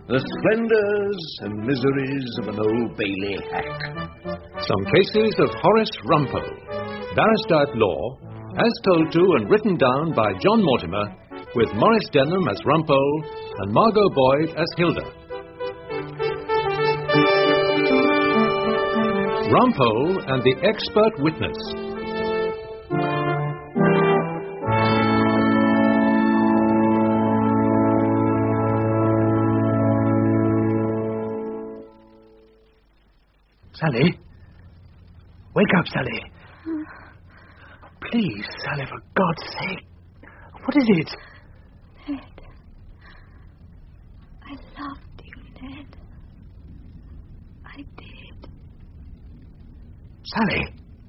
The splendours and miseries of an Old Bailey hack. Some cases of Horace Rumpole, barrister at law, as told to and written down by John Mortimer, with Maurice Denham as Rumpole and Margot Boyd as Hilda. Rumpole and the Expert Witness. Sally? Wake up, Sally. Please, Sally, for God's sake. What is it? Ned. I loved you, Ned. I did. Sally?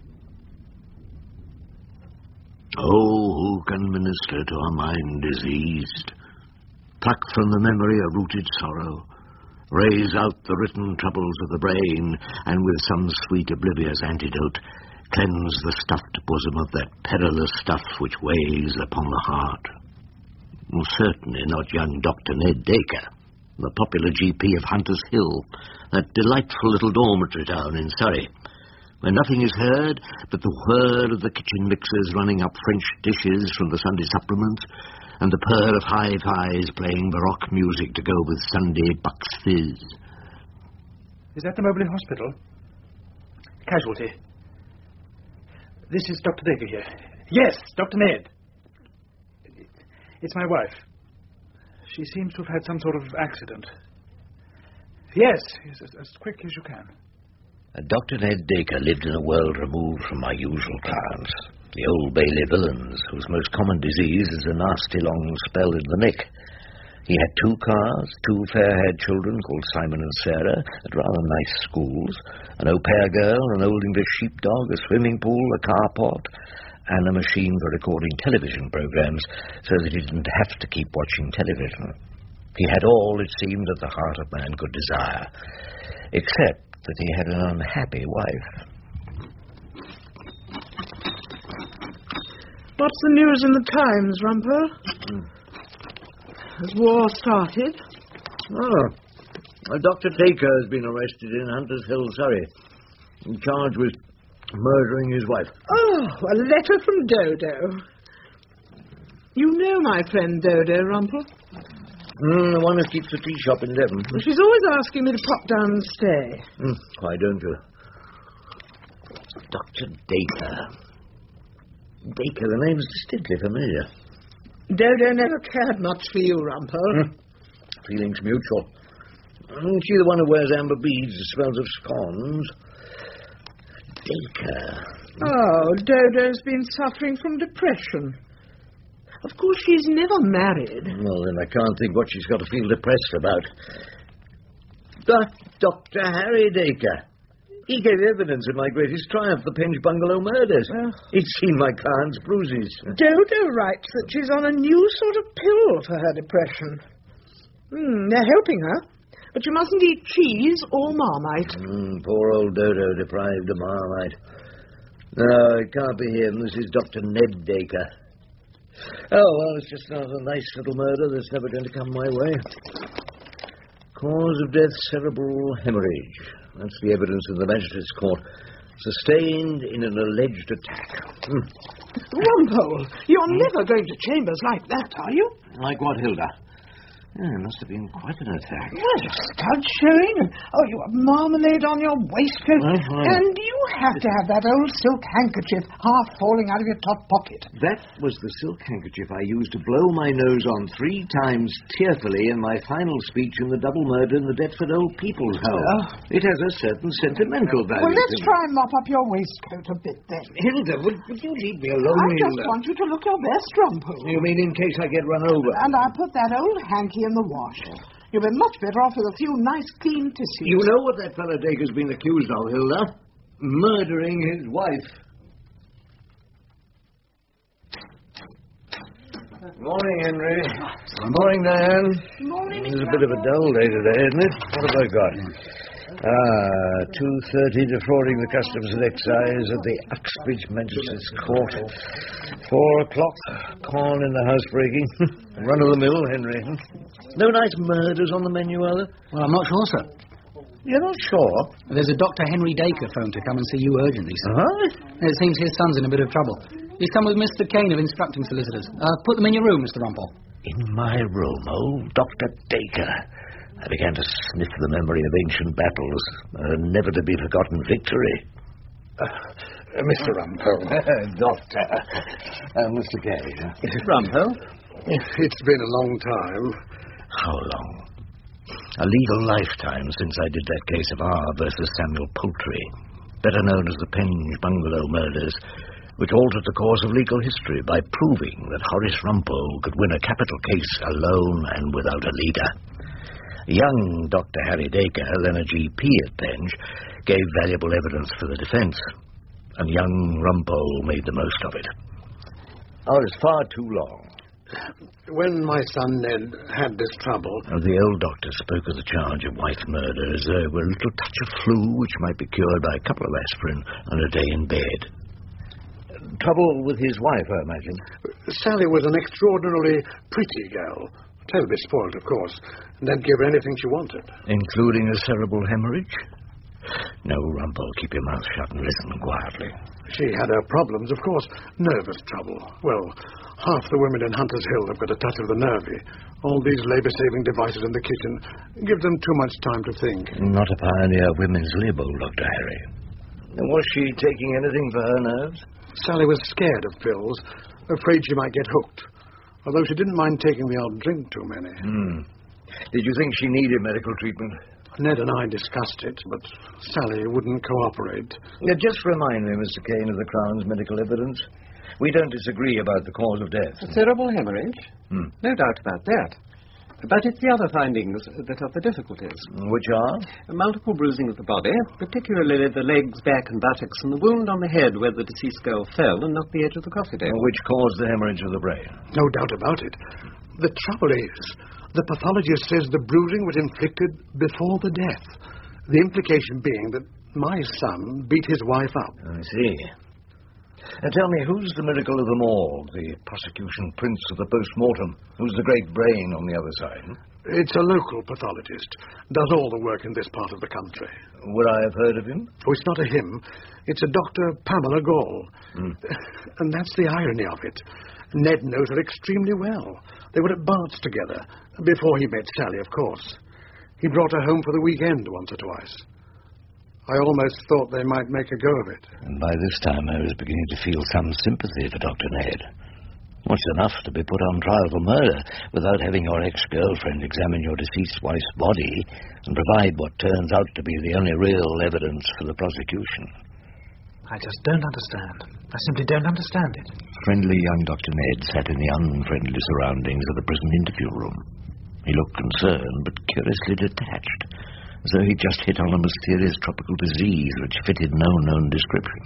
Oh, who can minister to a mind diseased? Pluck from the memory a rooted sorrow. Raise out the written troubles of the brain, and with some sweet oblivious antidote, cleanse the stuffed bosom of that perilous stuff which weighs upon the heart. Well, certainly not young Dr. Ned Dacre, the popular GP of Hunters Hill, that delightful little dormitory town in Surrey, where nothing is heard but the whir of the kitchen mixers running up French dishes from the Sunday supplement, and the purr of hi-fis playing baroque music to go with Sunday Bucks Fizz. Is that the Mobley Hospital? Casualty. This is Dr. Dacre here. Yes, Dr. Ned. It's my wife. She seems to have had some sort of accident. Yes, as quickly as you can. Dr. Ned Dacre lived in a world removed from my usual clients, the Old Bailey villains, whose most common disease is a nasty long spell in the neck. He had 2 cars, 2 fair-haired children called Simon and Sarah, at rather nice schools, an au pair girl, an old English sheepdog, a swimming pool, a carport, and a machine for recording television programs, so that he didn't have to keep watching television. He had all, it seemed, that the heart of man could desire, except that he had an unhappy wife. What's the news in the Times, Rumpole? Has war started? Dr. Dacre has been arrested in Hunters Hill, Surrey, charged with murdering his wife. Oh, a letter from Dodo. You know my friend Dodo, Rumpole? The one who keeps the tea shop in Devon. She's always asking me to pop down and stay. Why don't you? Dr. Dacre. Dacre, the name's distinctly familiar. Dodo never cared much for you, Rumpole. Feelings mutual. Isn't she the one who wears amber beads and smells of scones? Dacre. Oh, Dodo's been suffering from depression. Of course, she's never married. Well, then I can't think what she's got to feel depressed about. Dr. Harry Dacre. He gave evidence of my greatest triumph, the Penge Bungalow murders. He'd seen my client's bruises. Dodo writes that she's on a new sort of pill for her depression. They're helping her, but you mustn't eat cheese or Marmite. Poor old Dodo deprived of Marmite. No, it can't be him. This is Dr. Ned Dacre. Oh, well, it's just another nice little murder that's never going to come my way. Cause of death, cerebral hemorrhage. That's the evidence in the magistrate's court. Sustained in an alleged attack. Rumpole, you're never going to chambers like that, are you? Like what, Hilda? It must have been quite an attack. Well, studs showing, and you have marmalade on your waistcoat, and you have to have that old silk handkerchief half falling out of your top pocket. That was the silk handkerchief I used to blow my nose on 3 times tearfully in my final speech in the double murder in the Deptford Old People's Home. It has a certain sentimental value. Well, let's try and mop up your waistcoat a bit, then. Hilda, would you leave me alone, I Hilda? just want you to look your best, Rumpole. You mean in case I get run over? And I put that old hanky in the wash. You'll be much better off with a few nice, clean tissues. You know what that fellow Dacre's been accused of, Hilda? Murdering his wife. Morning, Henry. Morning, Diane. Morning, It's a bit of a dull day today, isn't it? What have I got? 2:30, defrauding the Customs and Excise at the Uxbridge Magistrates Court. 4 o'clock, corn in the housebreaking. Run of the mill, Henry. No nice murders on the menu, are there? Well, I'm not sure, sir. You're not sure? There's a Dr. Henry Dacre phoned to come and see you urgently, sir. Huh? It seems his son's in a bit of trouble. He's come with Mr. Kane of Instructing Solicitors. Put them in your room, Mr. Rumpole. In my room, old Dr. Dacre. I began to sniff the memory of ancient battles, a never-to-be-forgotten victory. Mr. Rumpole. Doctor. Mr. Gage. Rumpole? It's been a long time. How long? A legal lifetime since I did that case of R. versus Samuel Poultry, better known as the Penge Bungalow murders, which altered the course of legal history by proving that Horace Rumpole could win a capital case alone and without a leader. Young Dr. Harry Dacre, then a GP at Penge, gave valuable evidence for the defence, and young Rumpole made the most of it. Oh, it's far too long. When my son Ned had this trouble... The old doctor spoke of the charge of wife murder as a little touch of flu which might be cured by a couple of aspirin and a day in bed. Trouble with his wife, I imagine. Sally was an extraordinarily pretty girl. Terribly spoiled, of course. Ned gave her anything she wanted. Including a cerebral hemorrhage? No, Rumpole, keep your mouth shut and listen quietly. She had her problems, of course. Nervous trouble. Well, half the women in Hunter's Hill have got a touch of the nervy. All these labour-saving devices in the kitchen give them too much time to think. Not a pioneer of women's lib, old Dr. Harry. Was she taking anything for her nerves? Sally was scared of pills, afraid she might get hooked. Although she didn't mind taking the odd drink too many. Did you think she needed medical treatment? Ned and I discussed it, but Sally wouldn't cooperate. Just remind me, Mr. Kane, of the Crown's medical evidence. We don't disagree about the cause of death. A cerebral hemorrhage? No doubt about that. But it's the other findings that are the difficulties. Which are? Multiple bruising of the body, particularly the legs, back and buttocks, and the wound on the head where the deceased girl fell and knocked the edge of the coffee table. Which caused the hemorrhage of the brain. No doubt about it. The trouble is, the pathologist says the bruising was inflicted before the death. The implication being that my son beat his wife up. I see. Tell me, who's the miracle of them all? The prosecution prince of the post-mortem? Who's the great brain on the other side? It's a local pathologist. Does all the work in this part of the country. Would I have heard of him? Oh, it's not a him. It's a Dr. Pamela Gall. And that's the irony of it. Ned knows her extremely well. They were at Bart's together, before he met Sally, of course. He brought her home for the weekend once or twice. I almost thought they might make a go of it. And by this time I was beginning to feel some sympathy for Dr. Ned. What's enough to be put on trial for murder without having your ex-girlfriend examine your deceased wife's body and provide what turns out to be the only real evidence for the prosecution? I just don't understand. I simply don't understand it. Friendly young Dr. Ned sat in the unfriendly surroundings of the prison interview room. He looked concerned but curiously detached, as though he'd just hit on a mysterious tropical disease which fitted no known description.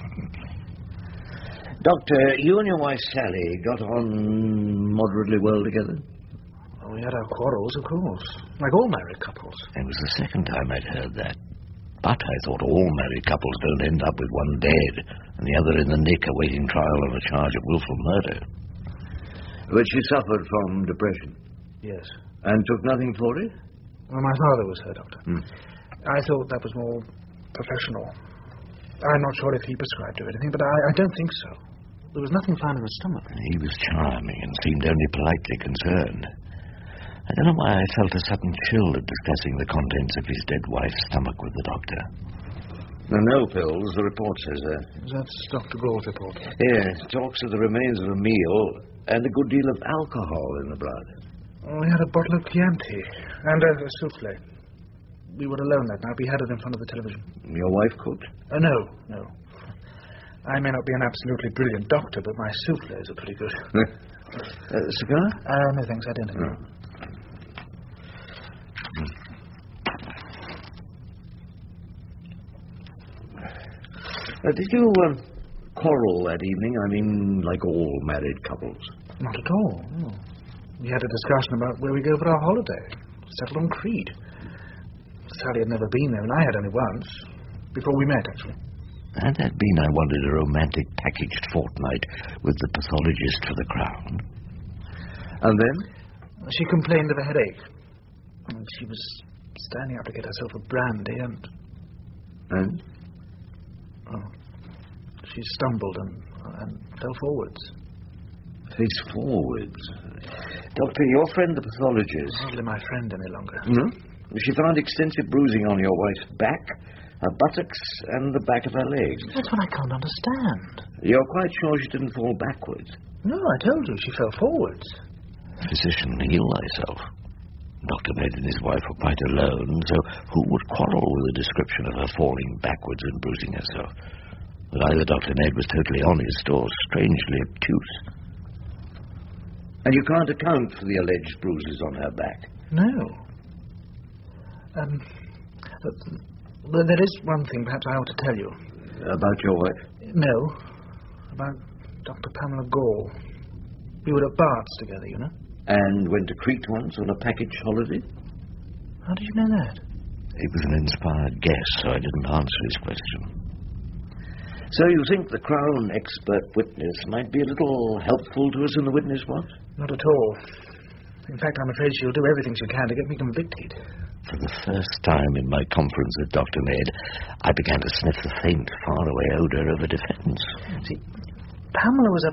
Doctor, you and your wife Sally got on moderately well together? Oh, we had our quarrels, of course, like all married couples. It was the second time I'd heard that. But I thought all married couples don't end up with one dead and the other in the nick awaiting trial on a charge of willful murder. But she suffered from depression? Yes. And took nothing for it? Well, my father was her doctor. I thought that was more professional. I'm not sure if he prescribed her anything, but I don't think so. There was nothing found in her stomach. He was charming and seemed only politely concerned. I don't know why I felt a sudden chill at discussing the contents of his dead wife's stomach with the doctor. No pills, the report says that. That's Dr. Gall's report. Yes, talks of the remains of a meal and a good deal of alcohol in the blood. We had a bottle of Chianti and a souffle. We were alone that night. We had it in front of the television. Your wife cooked? No. I may not be an absolutely brilliant doctor, but my souffles are pretty good. Cigar? No, thanks. I don't agree. Did you quarrel that evening? I mean, like all married couples. Not at all, no. We had a discussion about where we go for our holiday. Settled on Crete. Sally had never been there, and I had only once. Before we met, actually. Had that been, I wondered, a romantic packaged fortnight with the pathologist for the Crown? And then? She complained of a headache. And she was standing up to get herself a brandy, and... And? Oh. She stumbled and fell forwards. Face forwards? Doctor, your friend the pathologist... Hardly my friend any longer. No? She found extensive bruising on your wife's back, her buttocks, and the back of her legs. That's what I can't understand. You're quite sure she didn't fall backwards? No, I told you she fell forwards. Physician, heal thyself. Dr. Ned and his wife were quite alone, so who would quarrel with a description of her falling backwards and bruising herself? But either Dr. Ned was totally honest or strangely obtuse. And you can't account for the alleged bruises on her back? No. But there is one thing perhaps I ought to tell you. About your wife? No. About Dr. Pamela Gall. We were at Bart's together, you know. And went to Crete once on a package holiday? How did you know that? It was an inspired guess, so I didn't answer his question. So you think the Crown expert witness might be a little helpful to us in the witness box? Not at all. In fact, I'm afraid she'll do everything she can to get me convicted. For the first time in my conference with Dr. Ned, I began to sniff the faint, faraway odour of a defence. See, Pamela was a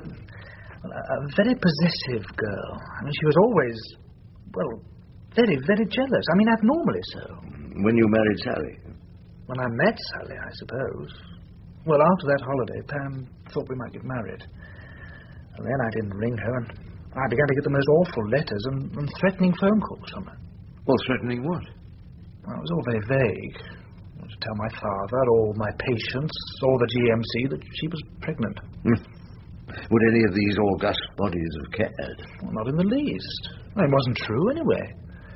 very possessive girl. I mean, she was always, well, very, very jealous. I mean, abnormally so. When you married Sally? When I met Sally, I suppose. Well, after that holiday, Pam thought we might get married. And then I didn't ring her, and I began to get the most awful letters and threatening phone calls from her. Well, threatening what? Well, it was all very vague. I was to tell my father, or my patients, or the GMC that she was pregnant. Would any of these august bodies have cared? Well, not in the least. Well, it wasn't true, anyway.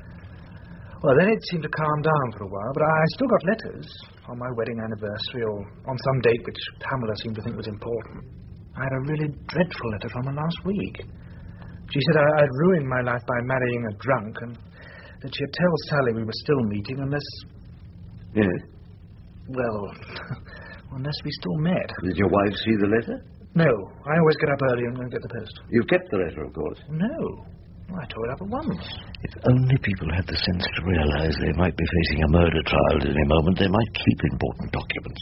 Well, then it seemed to calm down for a while, but I still got letters on my wedding anniversary or on some date which Pamela seemed to think was important. I had a really dreadful letter from her last week. She said I'd ruined my life by marrying a drunk, and that she'd tell Sally we were still meeting unless... Yes? Well, unless we still met. Did your wife see the letter? No. I always get up early and get the post. You kept the letter, of course? No. I tore it up at once. If only people had the sense to realize they might be facing a murder trial at any moment, they might keep important documents.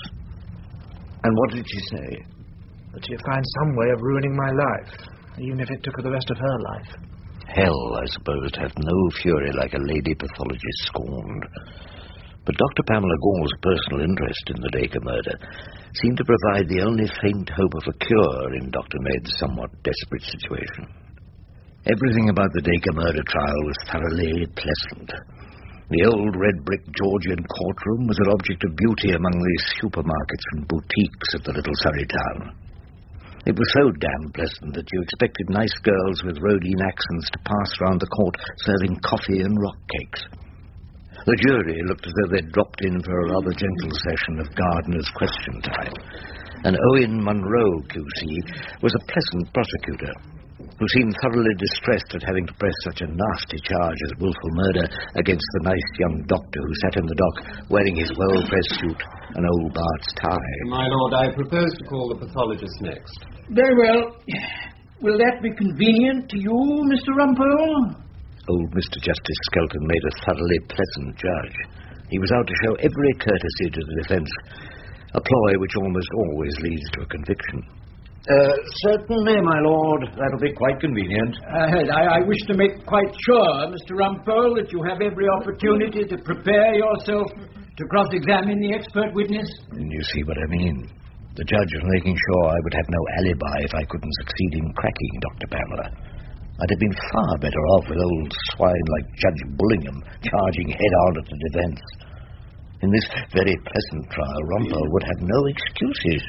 And what did she say? That she'd find some way of ruining my life, even if it took her the rest of her life. Hell, I suppose, to have no fury like a lady pathologist scorned. But Dr. Pamela Gall's personal interest in the Dacre murder seemed to provide the only faint hope of a cure in Dr. Ned's somewhat desperate situation. Everything about the Dacre murder trial was thoroughly pleasant. The old red-brick Georgian courtroom was an object of beauty among the supermarkets and boutiques of the little Surrey town. It was so damn pleasant that you expected nice girls with Rhodine accents to pass round the court serving coffee and rock cakes. The jury looked as though they'd dropped in for a rather gentle session of Gardener's Question Time. And Owen Munro, QC, was a pleasant prosecutor who seemed thoroughly distressed at having to press such a nasty charge as wilful murder against the nice young doctor who sat in the dock wearing his well-pressed suit and old Bart's tie. My lord, I propose to call the pathologist next. Very well. Will that be convenient to you, Mr. Rumpole? Old Mr. Justice Skelton made a thoroughly pleasant judge. He was out to show every courtesy to the defence, a ploy which almost always leads to a conviction. Certainly, my lord. That'll be quite convenient. I wish to make quite sure, Mr. Rumpole, that you have every opportunity to prepare yourself to cross-examine the expert witness. You see what I mean. The judge was making sure I would have no alibi if I couldn't succeed in cracking Dr. Pamela. I'd have been far better off with old swine like Judge Bullingham charging head-on at the defence. In this very pleasant trial, Rumpole would have no excuses.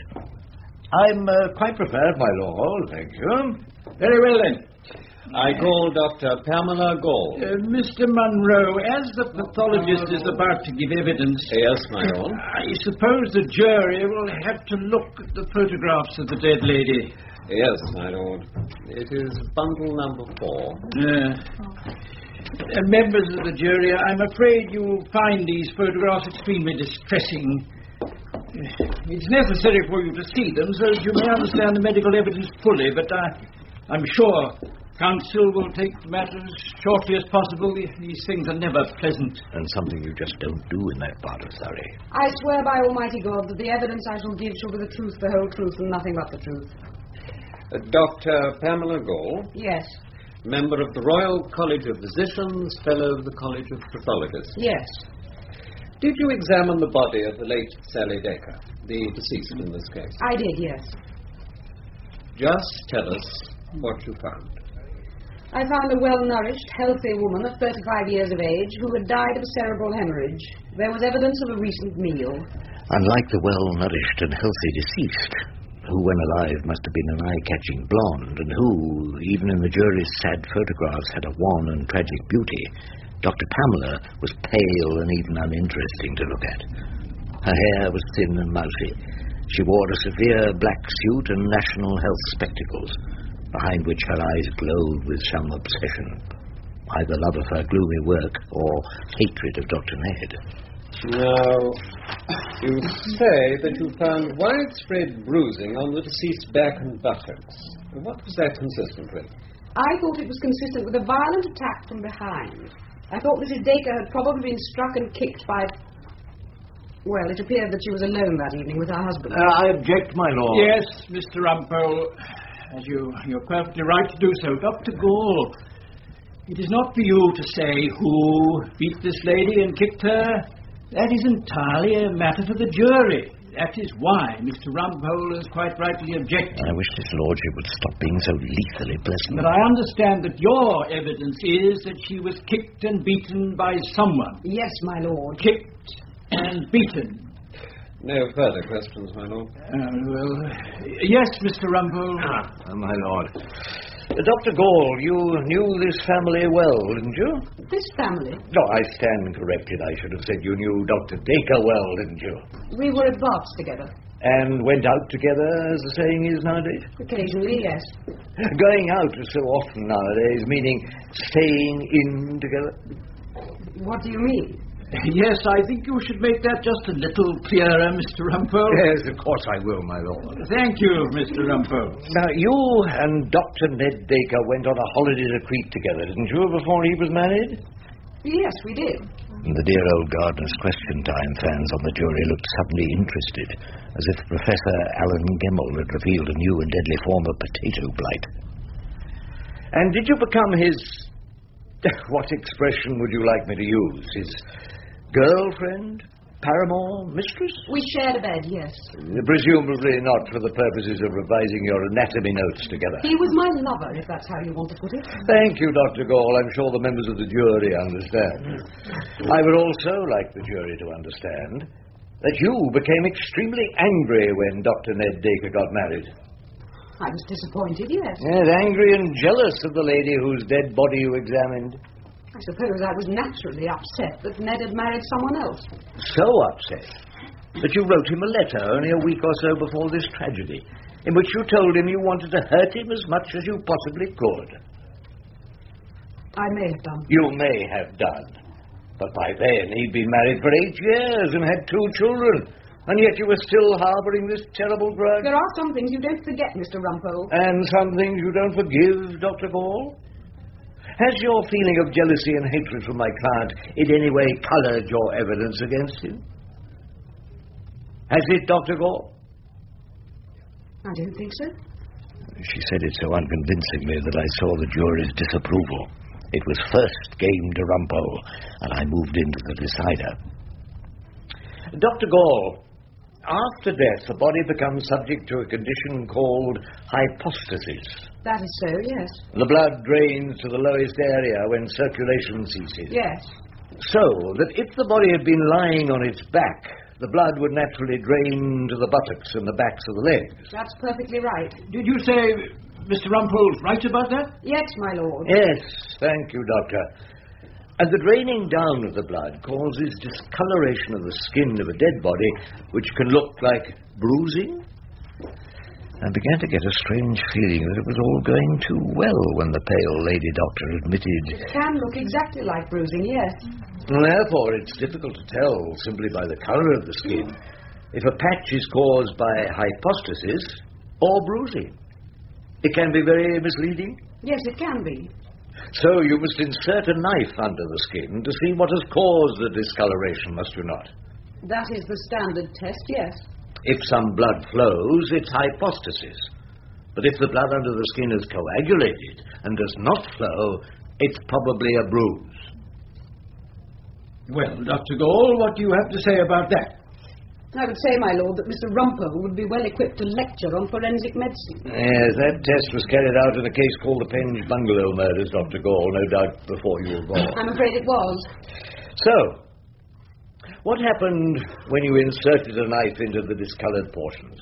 I'm quite prepared, my lord, thank you. Very well, then. I call Dr. Pamela Gall. Mr. Munro, as the pathologist is about to give evidence... Yes, my lord. I suppose the jury will have to look at the photographs of the dead lady. Yes, my lord. It is bundle number 4. Members of the jury, I'm afraid you'll find these photographs extremely distressing. It's necessary for you to see them so that you may understand the medical evidence fully, but I'm sure counsel will take matters shortly as possible. These things are never pleasant. And something you just don't do in that part of Surrey. I swear by Almighty God that the evidence I shall give shall be the truth, the whole truth, and nothing but the truth. Dr. Pamela Gall, Yes. member of the Royal College of Physicians, fellow of the College of Pathologists. Yes. Did you examine the body of the late Sally Dacre, the deceased in this case? I did, yes. Just tell us what you found. I found a well-nourished, healthy woman of 35 years of age who had died of cerebral hemorrhage. There was evidence of a recent meal. Unlike the well-nourished and healthy deceased, who when alive must have been an eye-catching blonde, and who, even in the jury's sad photographs, had a wan and tragic beauty, Dr. Pamela was pale and even uninteresting to look at. Her hair was thin and mousy. She wore a severe black suit and national health spectacles, behind which her eyes glowed with some obsession, either love of her gloomy work or hatred of Dr. Ned. Now, you say that you found widespread bruising on the deceased's back and buttocks. What was that consistent with? I thought it was consistent with a violent attack from behind. I thought Mrs. Dacre had probably been struck and kicked by... Well, it appeared that she was alone that evening with her husband. I object, my lord. Yes, Mr. Rumpole, as you're perfectly right to do so. Dr. Gall, it is not for you to say who beat this lady and kicked her. That is entirely a matter for the jury. That is why Mr. Rumpole has quite rightly objected. I wish his lordship would stop being so lethally pleasant. But I understand that your evidence is that she was kicked and beaten by someone. Yes, my lord. Kicked and beaten. No further questions, my lord. Yes, Mr. Rumpole. My lord. Dr. Gall, you knew this family well, didn't you? This family? No, I stand corrected. I should have said you knew Dr. Dacre well, didn't you? We were at Bath together. And went out together, as the saying is nowadays? Occasionally, yes. Going out is so often nowadays, meaning staying in together. What do you mean? Yes, I think you should make that just a little clearer, Mr. Rumpole. Yes, of course I will, my lord. Thank you, Mr. Rumpole. Now, you and Dr. Ned Dacre went on a holiday to Crete together, didn't you, before he was married? Yes, we did. And the dear old gardener's Question Time fans on the jury looked suddenly interested, as if Professor Alan Gemmell had revealed a new and deadly form of potato blight. And did you become his... what expression would you like me to use? His girlfriend? Paramour? Mistress? We shared a bed, yes. Presumably not for the purposes of revising your anatomy notes together. He was my lover, if that's how you want to put it. Thank you, Dr. Gall. I'm sure the members of the jury understand. I would also like the jury to understand that you became extremely angry when Dr. Ned Dacre got married. I was disappointed, yes. Yes, angry and jealous of the lady whose dead body you examined. I suppose I was naturally upset that Ned had married someone else. So upset that you wrote him a letter only a week or so before this tragedy, in which you told him you wanted to hurt him as much as you possibly could. I may have done. You may have done. But by then he'd been married for 8 years and had 2 children, and yet you were still harbouring this terrible grudge. There are some things you don't forget, Mr. Rumpole. And some things you don't forgive, Dr. Gall? Has your feeling of jealousy and hatred for my client in any way coloured your evidence against him? Has it, Dr. Gall? I don't think so. She said it so unconvincingly that I saw the jury's disapproval. It was first game to Rumpole, and I moved into the decider. Dr. Gall, after death, the body becomes subject to a condition called hypostasis. That is so, yes. The blood drains to the lowest area when circulation ceases. Yes. So that if the body had been lying on its back, the blood would naturally drain to the buttocks and the backs of the legs. That's perfectly right. Did you say Mr. Rumpole's right about that? Yes, my lord. Yes, thank you, Doctor. And the draining down of the blood causes discoloration of the skin of a dead body, which can look like bruising. I began to get a strange feeling that it was all going too well when the pale lady doctor admitted... It can look exactly like bruising, yes. Therefore, it's difficult to tell simply by the colour of the skin if a patch is caused by hypostasis or bruising. It can be very misleading. Yes, it can be. So you must insert a knife under the skin to see what has caused the discoloration, must you not? That is the standard test, yes. If some blood flows, it's hypostasis. But if the blood under the skin is coagulated and does not flow, it's probably a bruise. Well, Dr. Gall, what do you have to say about that? I would say, my lord, that Mr. Rumpole would be well equipped to lecture on forensic medicine. Yes, that test was carried out in a case called the Penge Bungalow murders, Dr. Gall, no doubt before you were born. I'm afraid it was. So, what happened when you inserted a knife into the discoloured portions?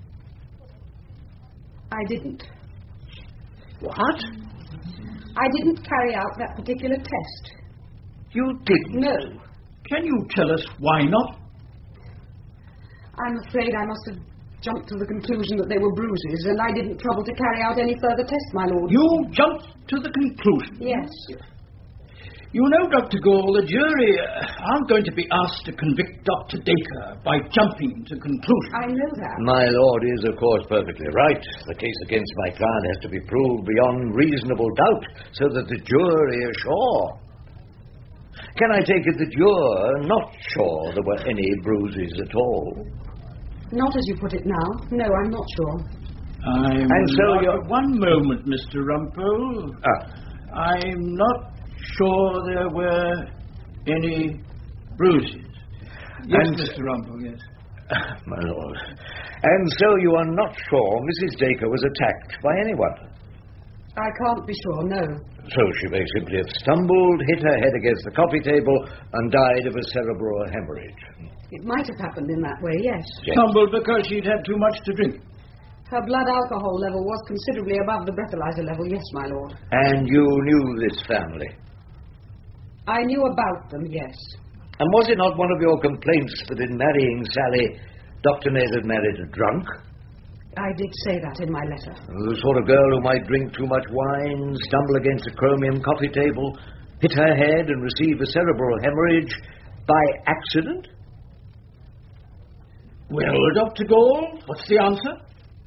I didn't. What? I didn't carry out that particular test. You didn't? No. Can you tell us why not? I'm afraid I must have jumped to the conclusion that they were bruises, and I didn't trouble to carry out any further tests, my lord. You jumped to the conclusion? Yes. You know, Dr. Gall, the jury aren't going to be asked to convict Dr. Dacre by jumping to conclusions. I know that. My lord is, of course, perfectly right. The case against my client has to be proved beyond reasonable doubt so that the jury is sure. Can I take it that you're not sure there were any bruises at all? Not as you put it now. No, I'm not sure. One moment, Mr. Rumpole. I'm not sure there were any bruises. Yes, Mr. Rumpole, yes. My lord. And so you are not sure Mrs. Dacre was attacked by anyone? I can't be sure, no. So she may simply have stumbled, hit her head against the coffee table, and died of a cerebral hemorrhage. It might have happened in that way, yes. Stumbled because she'd had too much to drink. Her blood alcohol level was considerably above the breathalyzer level, yes, my lord. And you knew this family? I knew about them, yes. And was it not one of your complaints that in marrying Sally, Dr. Ned had married a drunk? I did say that in my letter. The sort of girl who might drink too much wine, stumble against a chromium coffee table, hit her head and receive a cerebral hemorrhage by accident? Well, Dr. Gall, what's the answer?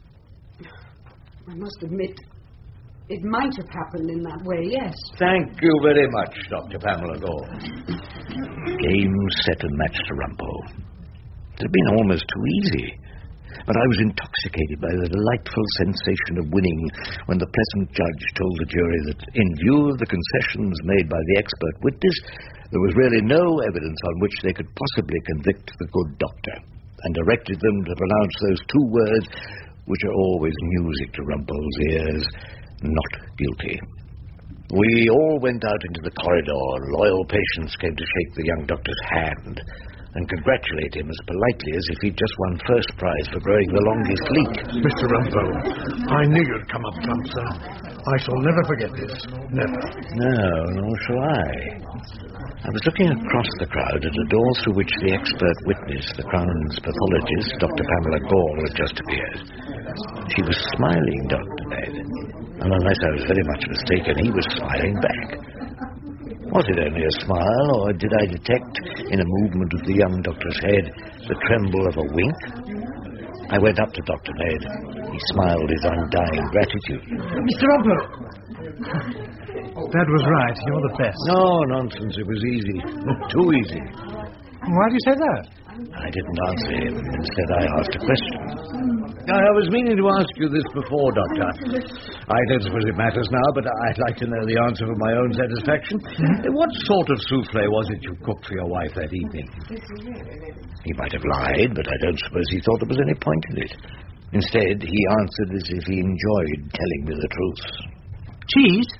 I must admit, it might have happened in that way, yes. Thank you very much, Dr. Pamela Gall. Game, set, and match to Rumpole. It had been almost too easy. But I was intoxicated by the delightful sensation of winning when the pleasant judge told the jury that, in view of the concessions made by the expert witness, there was really no evidence on which they could possibly convict the good doctor, and directed them to pronounce those two words which are always music to Rumpole's ears: not guilty. We all went out into the corridor. Loyal patients came to shake the young doctor's hand and congratulate him as politely as if he'd just won first prize for growing the longest leek. Mr. Rumpole, I knew you'd come up trump, sir. I shall never forget this. Never. No, nor shall I. I was looking across the crowd at a door through which the expert witness, the Crown's pathologist, Dr. Pamela Gall, had just appeared. She was smiling, Dr. Ned, and unless I was very much mistaken, he was smiling back. Was it only a smile, or did I detect, in a movement of the young doctor's head, the tremble of a wink? I went up to Dr. Ned. He smiled his undying gratitude. Mr. Rumpole! That was right. You're the best. No, nonsense. It was easy. Too easy. Why do you say that? I didn't answer him. Instead, I asked a question. I was meaning to ask you this before, Doctor. I don't suppose it matters now, but I'd like to know the answer for my own satisfaction. What sort of souffle was it you cooked for your wife that evening? He might have lied, but I don't suppose he thought there was any point in it. Instead, he answered as if he enjoyed telling me the truth. Cheese?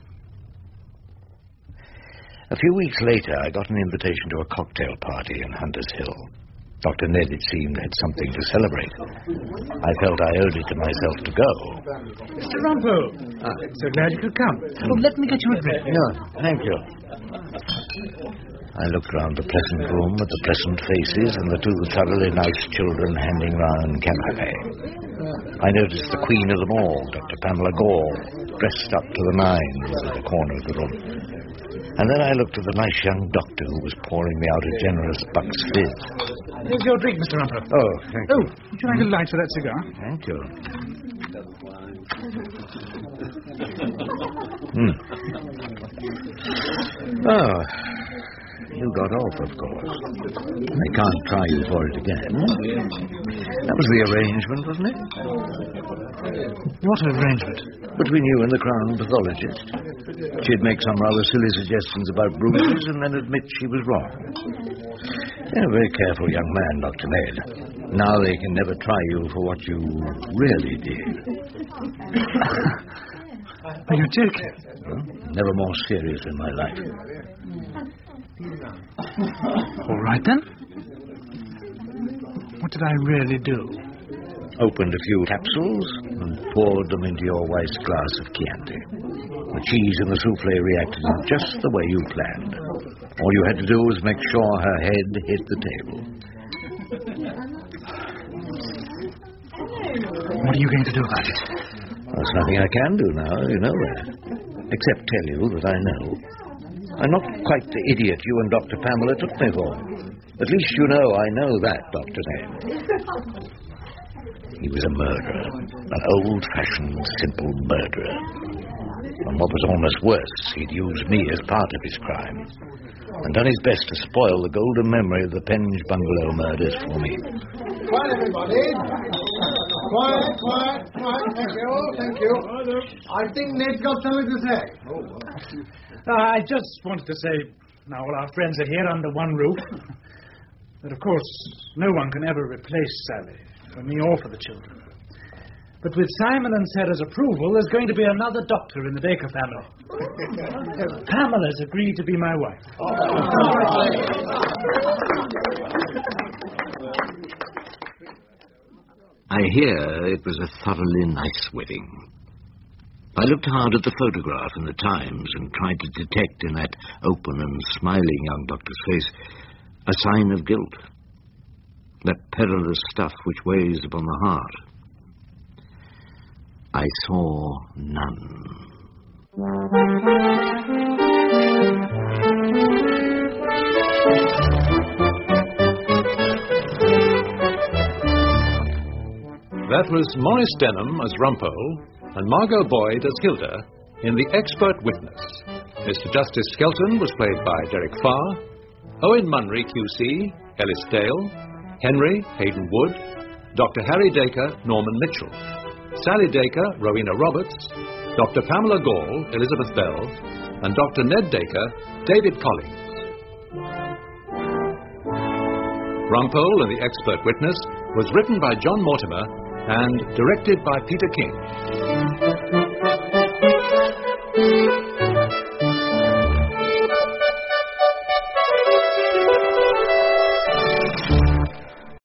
A few weeks later, I got an invitation to a cocktail party in Hunters Hill. Dr. Ned, it seemed, had something to celebrate. I felt I owed it to myself to go. Mr. Rumpole! So glad you could come. Well, let me get you a drink. No, thank you. I looked round the pleasant room at the pleasant faces and the two thoroughly nice children handing round canapé. I noticed the queen of them all, Dr. Pamela Gall, dressed up to the nines at the corner of the room. And then I looked at the nice young doctor who was pouring me out a generous Buck's Fizz. Here's your drink, Mr. Rumpole. Oh, thank you. Would you like a light for that cigar? Thank you. Oh, you got off, of course. I can't try you for it again. That was the arrangement, wasn't it? What arrangement? Between you and the Crown pathologist. She'd make some rather silly suggestions about bruises and then admit she was wrong. You're a very careful young man, Dr. Ned. Now they can never try you for what you really did. Are you joking? Well, never more serious in my life. All right, then. What did I really do? Opened a few capsules and poured them into your wife's glass of Chianti. The cheese and the souffle reacted in just the way you planned. All you had to do was make sure her head hit the table. What are you going to do about it? There's nothing I can do now, you know that. Except tell you that I know. I'm not quite the idiot you and Dr. Pamela took me for. At least you know I know that, Dr. Ned. He was a murderer. An old-fashioned, simple murderer. And what was almost worse, he'd used me as part of his crime. And done his best to spoil the golden memory of the Penge Bungalow murders for me. Quiet, everybody. Quiet. Thank you. I think Ned's got something to say. I just wanted to say, now all our friends are here under one roof, that of course no one can ever replace Sally, for me or for the children. But with Simon and Sarah's approval, there's going to be another doctor in the Baker family. Pamela's agreed to be my wife. I hear it was a thoroughly nice wedding. I looked hard at the photograph in the Times and tried to detect in that open and smiling young doctor's face a sign of guilt. That perilous stuff which weighs upon the heart. I saw none. That was Morris Denham as Rumpole and Margot Boyd as Hilda in The Expert Witness. Mr. Justice Skelton was played by Derek Farr, Owen Munry QC, Ellis Dale, Henry Hayden Wood, Dr. Harry Dacre, Norman Mitchell, Sally Dacre, Rowena Roberts, Dr. Pamela Gall, Elizabeth Bell, and Dr. Ned Dacre, David Collins. Rumpole and The Expert Witness was written by John Mortimer and directed by Peter King.